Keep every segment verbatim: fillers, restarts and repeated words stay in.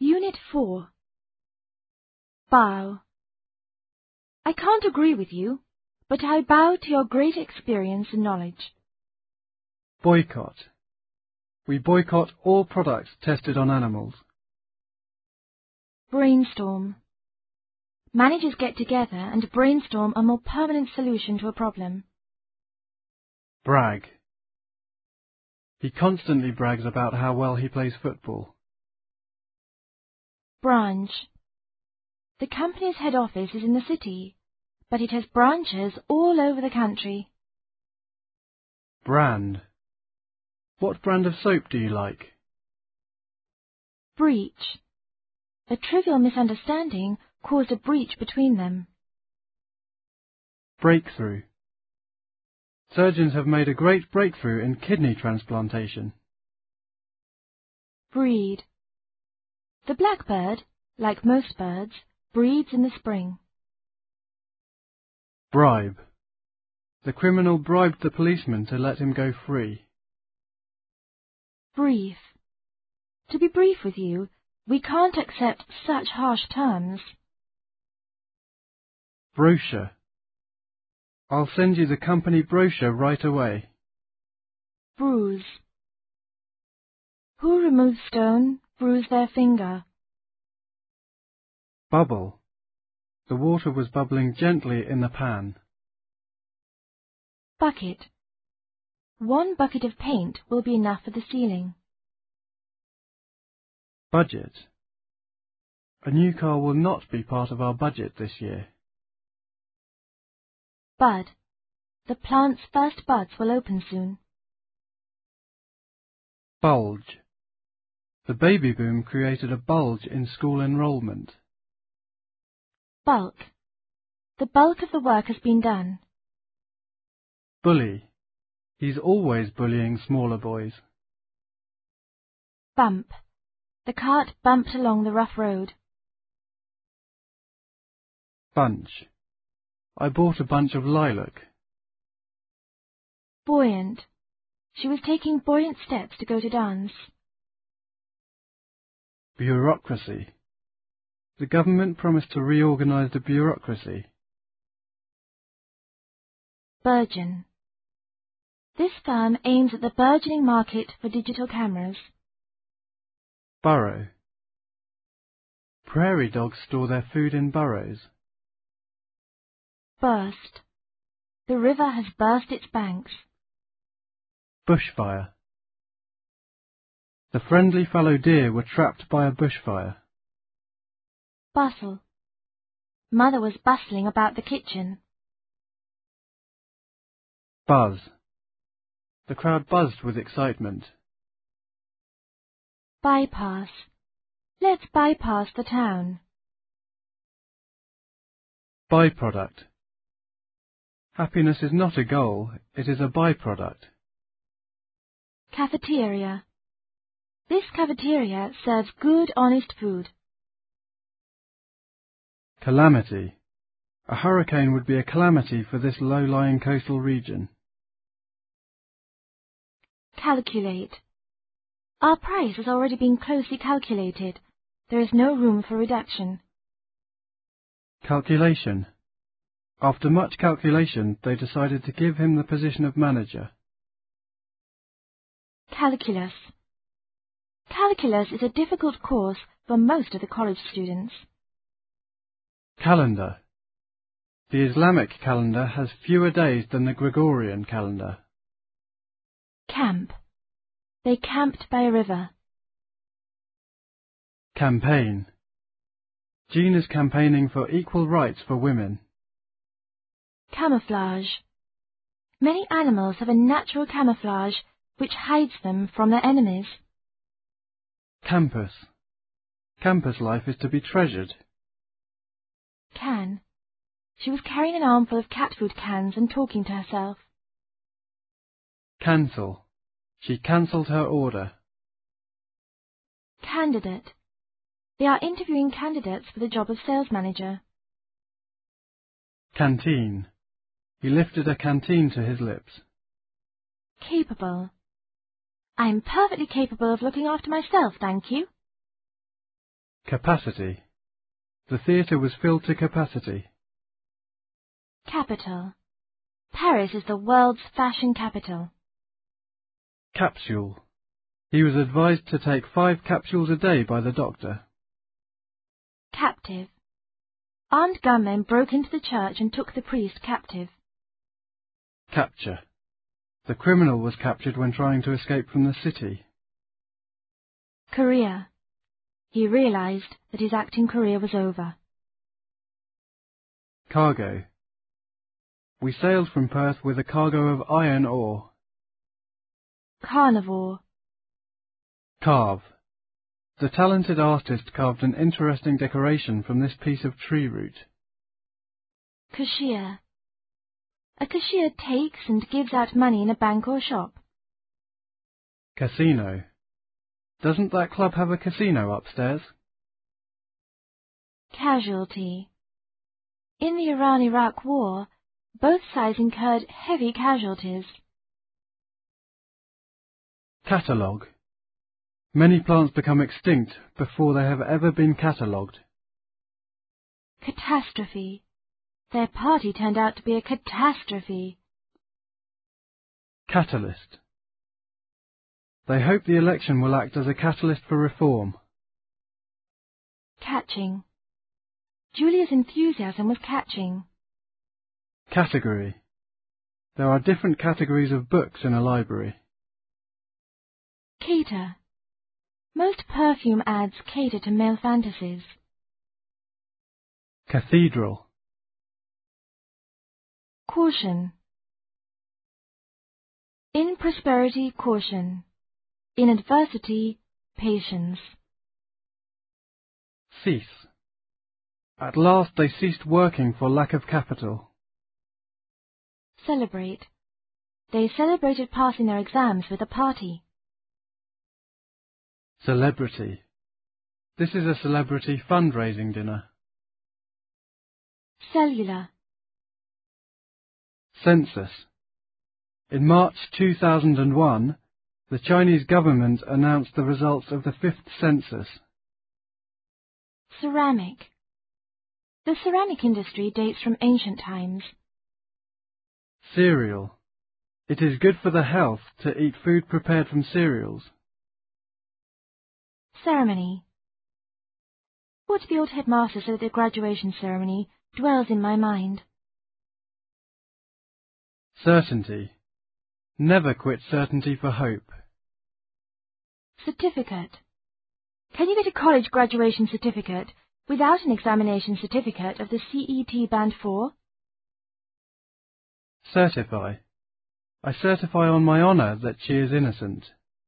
Unit four. Bow. I can't agree with you, but I bow to your great experience and knowledge. Boycott. We boycott all products tested on animals. Brainstorm. Managers get together and brainstorm a more permanent solution to a problem. Brag. He constantly brags about how well he plays football. Branch. The company's head office is in the city, but it has branches all over the country. Brand. What brand of soap do you like? Breach. A trivial misunderstanding caused a breach between them. Breakthrough. Surgeons have made a great breakthrough in kidney transplantation. Breed. The blackbird, like most birds, breeds in the spring. Bribe. The criminal bribed the policeman to let him go free. Brief. To be brief with you, we can't accept such harsh terms. Brochure. I'll send you the company brochure right away. Bruise. Who removes stone, bruise their finger. Bubble. The water was bubbling gently in the pan. Bucket. One bucket of paint will be enough for the ceiling. Budget. A new car will not be part of our budget this year. Bud. The plant's first buds will open soon. Bulge. The baby boom created a bulge in school enrollment. Bulk. The bulk of the work has been done. Bully. He's always bullying smaller boys. Bump. The cart bumped along the rough road. Bunch. I bought a bunch of lilac. Buoyant. She was taking buoyant steps to go to dance. Bureaucracy. The government promised to reorganize the bureaucracy. Burgeon. This firm aims at the burgeoning market for digital cameras. Burrow. Prairie dogs store their food in burrows. Burst. The river has burst its banks. Bushfire. The friendly fallow deer were trapped by a bushfire. Bustle. Mother was bustling about the kitchen. Buzz. The crowd buzzed with excitement. Bypass. Let's bypass the town. Byproduct. Happiness is not a goal, it is a byproduct. Cafeteria. This cafeteria serves good, honest food. Calamity. A hurricane would be a calamity for this low-lying coastal region. Calculate. Our price has already been closely calculated. There is no room for reduction. Calculation. After much calculation, they decided to give him the position of manager. Calculus. Calculus is a difficult course for most of the college students. Calendar. The Islamic calendar has fewer days than the Gregorian calendar. Camp. They camped by a river. Campaign. Jean is campaigning for equal rights for women. Camouflage. Many animals have a natural camouflage which hides them from their enemies. Campus. Campus life is to be treasured. Can. She was carrying an armful of cat food cans and talking to herself. Cancel. She cancelled her order. Candidate. They are interviewing candidates for the job of sales manager. Canteen. He lifted a canteen to his lips. Capable. I am perfectly capable of looking after myself, thank you. Capacity. The theatre was filled to capacity. Capital. Paris is the world's fashion capital. Capsule. He was advised to take five capsules a day by the doctor. Captive. Armed gunmen broke into the church and took the priest captive. Capture. The criminal was captured when trying to escape from the city. Career. He realized that his acting career was over. Cargo. We sailed from Perth with a cargo of iron ore. Carnivore. Carve. The talented artist carved an interesting decoration from this piece of tree root. Cashier. A cashier takes and gives out money in a bank or shop. Casino. Doesn't that club have a casino upstairs? Casualty. In the Iran-Iraq War, both sides incurred heavy casualties. Catalogue. Many plants become extinct before they have ever been catalogued. Catastrophe. Their party turned out to be a catastrophe. Catalyst. They hope the election will act as a catalyst for reform. Catching. Julia's enthusiasm was catching. Category. There are different categories of books in a library. Cater. Most perfume ads cater to male fantasies. Cathedral. Caution. In prosperity, caution. In adversity, patience. Cease. At last they ceased working for lack of capital. Celebrate. They celebrated passing their exams with a party. Celebrity. This is a celebrity fundraising dinner. Cellular. Census. In March two thousand one, the Chinese government announced the results of the fifth census. Ceramic. The ceramic industry dates from ancient times. Cereal. It is good for the health to eat food prepared from cereals. Ceremony. What the old headmaster said at the graduation ceremony dwells in my mind. Certainty. Never quit certainty for hope. Certificate. Can you get a college graduation certificate without an examination certificate of the C E T Band four? Certify. I certify on my honour that she is innocent.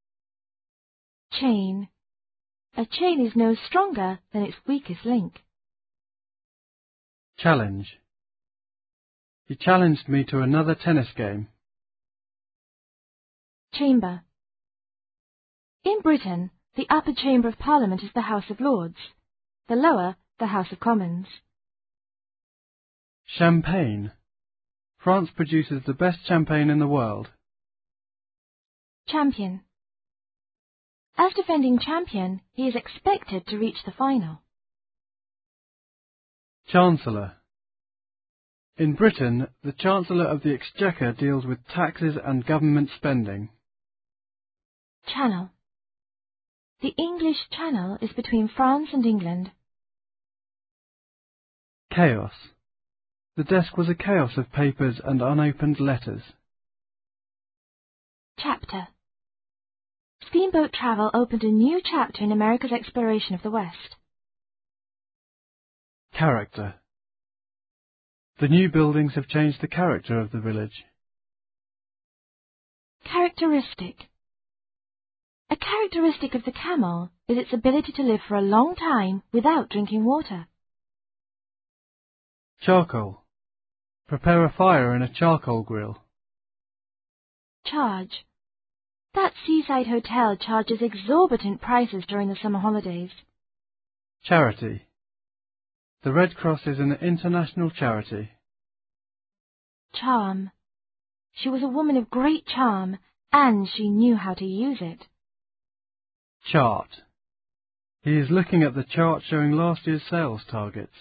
Chain. A chain is no stronger than its weakest link. Challenge. He challenged me to another tennis game. Chamber. In Britain, the upper chamber of Parliament is the House of Lords, the lower the House of Commons. Champagne. France produces the best champagne in the world. Champion. As defending champion, he is expected to reach the final. Chancellor. In Britain, the Chancellor of the Exchequer deals with taxes and government spending. Channel. The English Channel is between France and England. Chaos. The desk was a chaos of papers and unopened letters. Chapter. Steamboat travel opened a new chapter in America's exploration of the West. Character. The new buildings have changed the character of the village. Characteristic. A characteristic of the camel is its ability to live for a long time without drinking water. Charcoal. Prepare a fire in a charcoal grill. Charge. That seaside hotel charges exorbitant prices during the summer holidays. Charity. The Red Cross is an international charity. Charm. She was a woman of great charm, and she knew how to use it. Chart. He is looking at the chart showing last year's sales targets.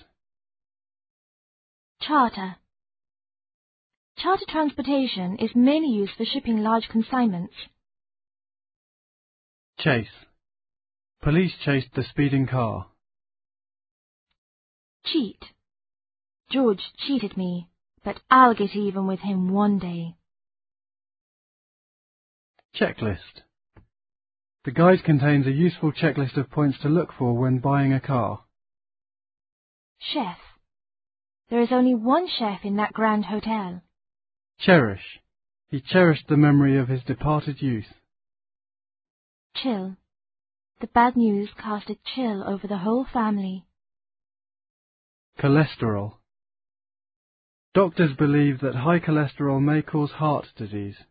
Charter. Charter transportation is mainly used for shipping large consignments. Chase. Police chased the speeding car. Cheat. George cheated me, but I'll get even with him one day. Checklist. The guide contains a useful checklist of points to look for when buying a car. Chef. There is only one chef in that grand hotel. Cherish. He cherished the memory of his departed youth. Chill. The bad news cast a chill over the whole family. Cholesterol. Doctors believe that high cholesterol may cause heart disease.